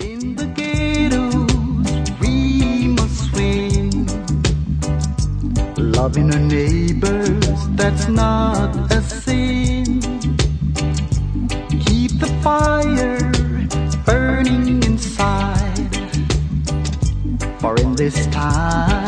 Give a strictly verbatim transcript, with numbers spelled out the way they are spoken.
In the ghettos we must win. Loving our neighbors, that's not a sin. Keep the fire burning inside, for in this time